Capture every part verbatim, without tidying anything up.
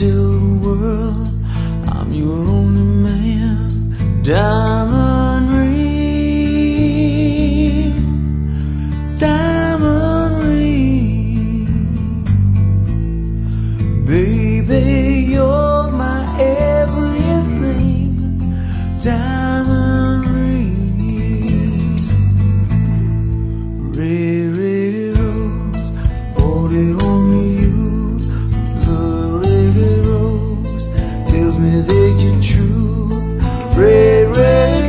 tell the world I'm your only man. Diamond ring, diamond ring, baby, you're my everything. Diamond ring, red, red rose, bought it only you. Blood, red rose, tells me that you're true. Red, red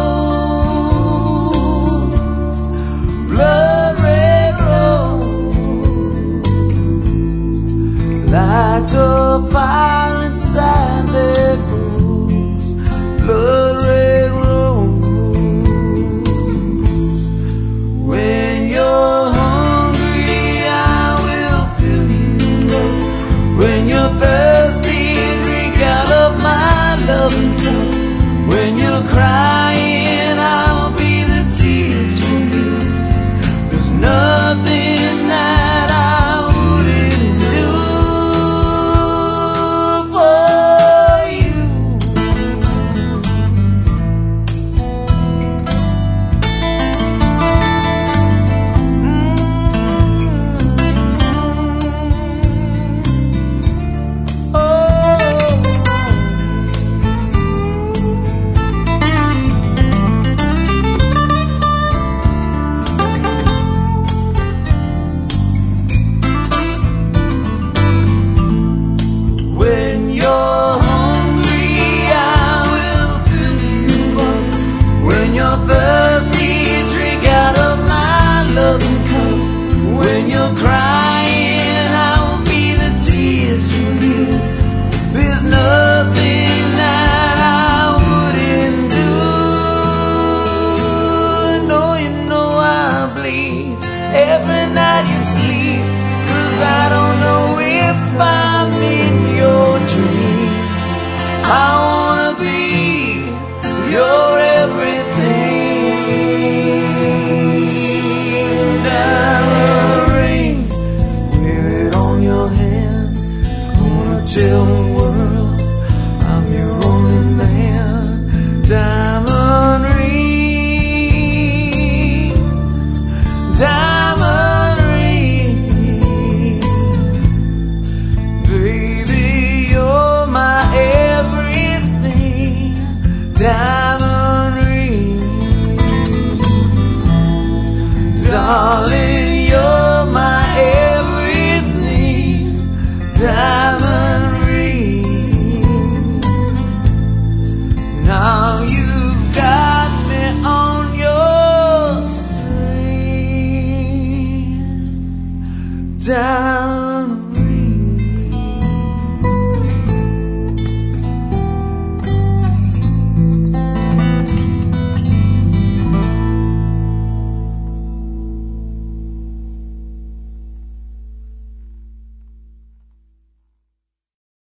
rose, blood red rose, like a fire inside that grows. Blood red rose, when you're hungry I will fill you up. When you're thirsty, drink out of my loving cup. When you're crying, I will be the tears for you. There's nothing that I wouldn't do for you. Mm-hmm. Oh. When you're hungry, I will fill you up. When you're thirsty, drink out of my loving cup. When you're crying, I will be the tears for you. There's nothing that I wouldn't do. No, you know I bleed every night you sleep, 'cause I don't know if I'm in your dreams. I wanna be your everything. Diamond ring, wear it on your hand. Gonna tell